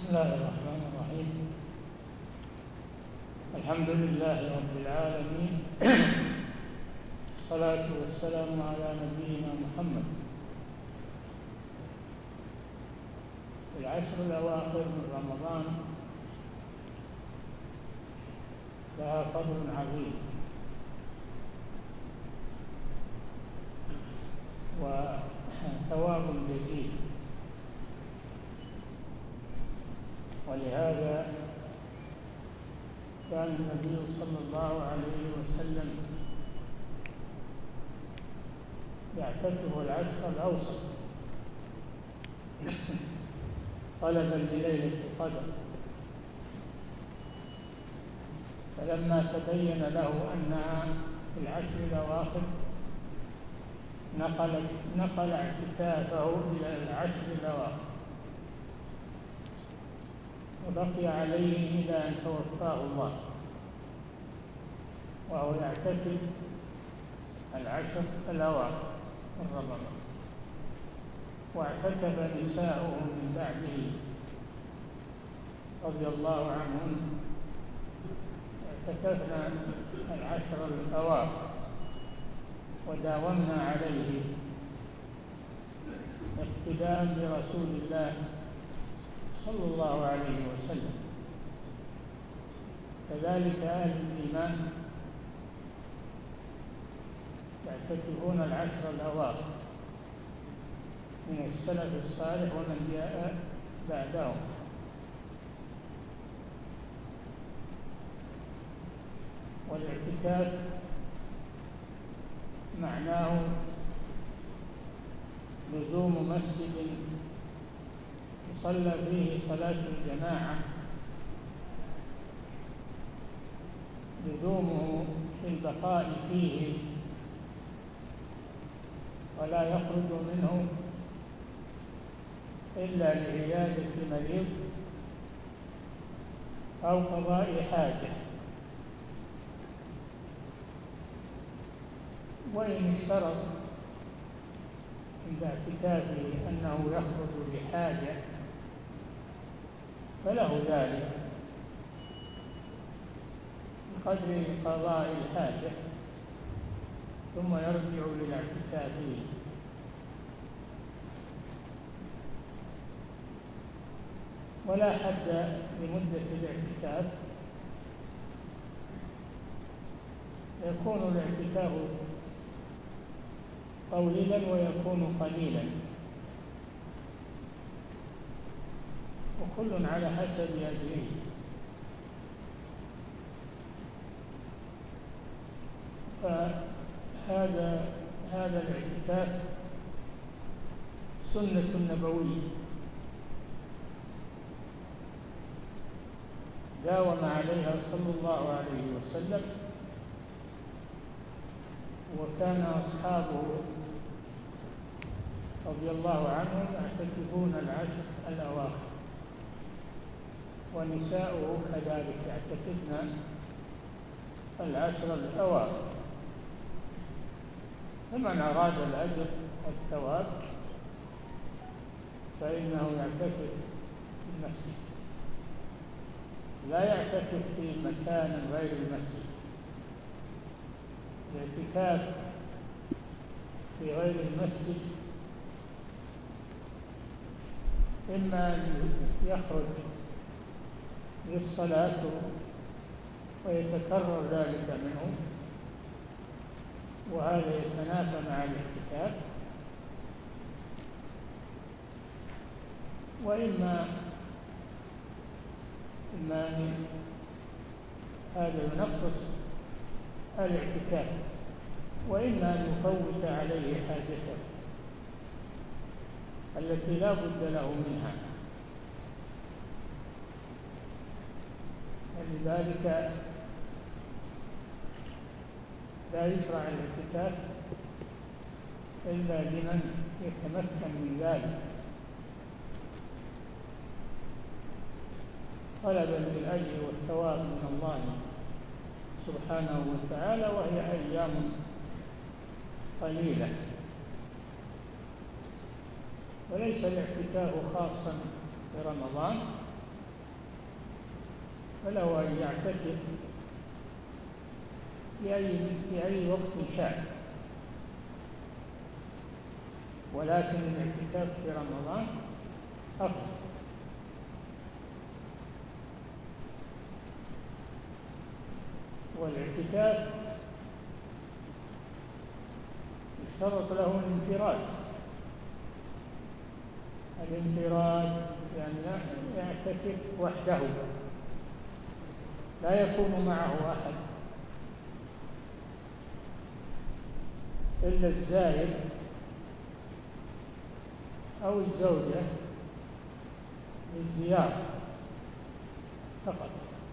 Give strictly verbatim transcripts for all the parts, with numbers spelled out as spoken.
بسم الله الرحمن الرحيم. الحمد لله رب العالمين، الصلاة والسلام على نبينا محمد. العشر الأواخر من رمضان لها فضل عظيم وثواب جزيل، ولهذا كان النبي صلى الله عليه وسلم يعتكف العشر الأوسط طلبا لليلة القدر، فلما تبين له أنها في العشر الأواخر نقل نقل اعتكافه إلى العشر الأواخر، وبقي عليه إلى أن توفاه الله وهو يعتكف العشر الأواخر من رمضان. واعتكف نساؤه من بعده رضي الله عنهن، اعتكفنا العشر الأواخر وداومنا عليه اقتداء برسول الله صلى الله عليه وسلم. كذلك أهل الإيمان يعتكفون العشر الأواخر من السلف الصالح ومن جاء بعدهم. والاعتكاف معناه لزوم مسجد يصلى فيه صلاة الجماعة، لزومه في البقاء فيه ولا يخرج منه إلا لعيادة مريض أو قضاء حاجة. وإن اشترط عند اعتكافه أنه يخرج لحاجة فله ذلك بقدر قضاء الحاجة ثم يرجع للاعتكاف. ولا حد لمدة الاعتكاف، يكون الاعتكاف طويلا ويكون قليلا، وكل على حسب أجره. فهذا هذا الاعتكاف سنة نبوية داوم عليها صلى الله عليه وسلم، وكان أصحابه رضي الله عنهم يعتكفون العشر الأواخر، ونساؤه كذلك يعتكفن العشر الأواخر. فمن أراد الأجر والثواب فإنه يعتكف في المسجد، لا يعتكف في مكان غير المسجد. الاعتكاف في غير المسجد إما أن يخرج للصلاة ويتكرر ذلك منه، وهذا يتنافى مع الاعتكاف، وإما إما أن هذا ينقص الاعتكاف، وإما أن يفوت عليه حاجته التي لا بد له منها. ولذلك لا يشرع الاعتكاف إلا لمن يتمكن من ذلك طلبا للأجر والثواب من الله سبحانه وتعالى، وهي أيام قليلة. وليس الاعتكاف خاصا برمضان، فله أن يعتكف في أي في أي وقت شاء، ولكن الاعتكاف في رمضان أفضل. والاعتكاف يشترط له الانفراد. الانفراد يعني لا يعتكف وحده، لا يكون معه أحد إلا الزائر أو الزوجة للزيارة فقط.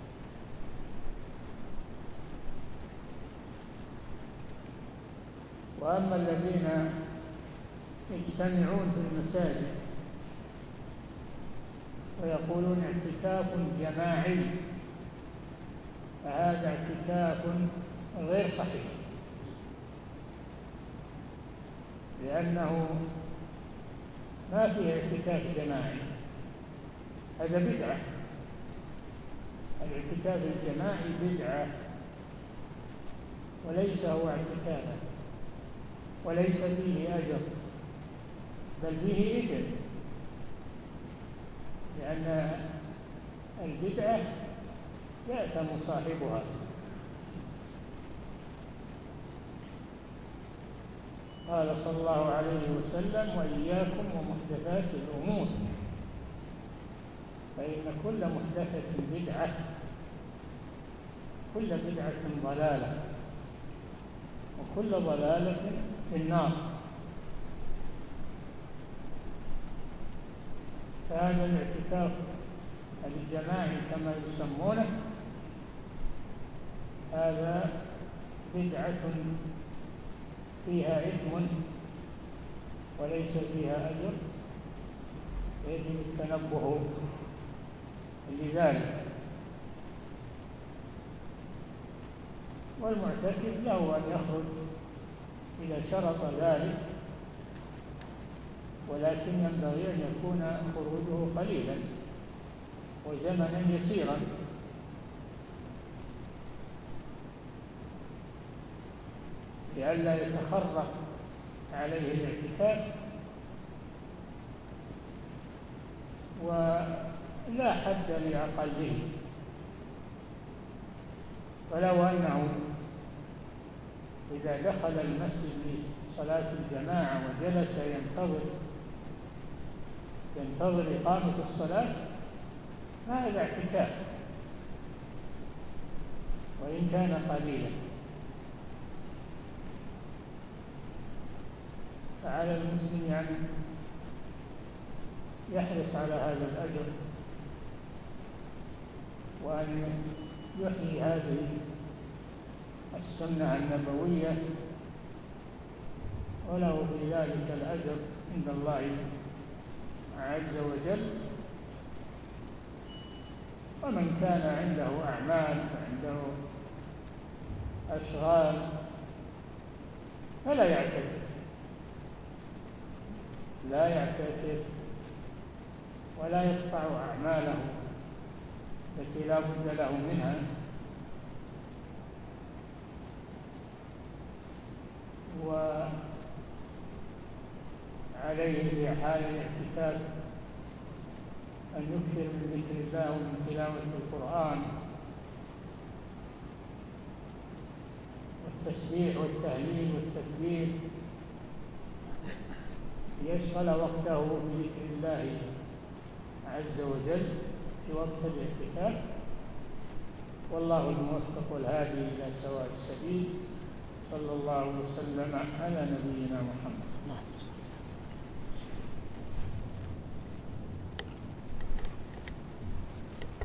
وأما الذين يجتمعون في المساجد ويقولون اعتكاف جماعي فهذا اعتكاف غير صحيح، لأنه ما فيه اعتكاف جماعي، هذا بدعة. الاعتكاف الجماعي بدعة وليس هو اعتكافا، وليس فيه أجر بل فيه إثم، لأن البدعة يأثم صاحبها. قال صلى الله عليه وسلم: وإياكم ومحدثات الأمور، فإن كل محدثة بدعة، كل بدعة ضلالة، وكل ضلالة في النار. فهذا الاعتكاف الجماعي كما يسمونه هذا بدعة فيها إثم وليس فيها أجر، يجب التنبه لذلك. والمعتكف له أن يخرج إذا شرط ذلك، ولكن ينبغي أن يكون خروجه قليلا وزمنا يسيرا، لئلا يتخرق عليه الاعتكاف ولا حد لأقله. ولو أنه إذا دخل المسجد لصلاة الجماعة وجلس ينتظر ينتظر إقامة الصلاة هذا اعتكاف وإن كان قليلا. فعلى المسلم يعني يحرص على هذا الأجر وأن يحيي هذه السنة النبوية، وله في ذلك الأجر عند الله عز وجل. ومن كان عنده أعمال وعنده أشغال فلا يعتكف، لا يعتكف ولا يقطع أعماله التي لا بد له منها. وعليه في حال الاعتكاف أن يكثر من ذكر الله ومن تلاوة القرآن والتسبيح والتهليل والتكبير، ليشغل وقته بذكر الله عز وجل في وقت الاعتكاف. والله الموفق والهادي إلى سواء السبيل. صلى الله وسلم على نبينا محمد.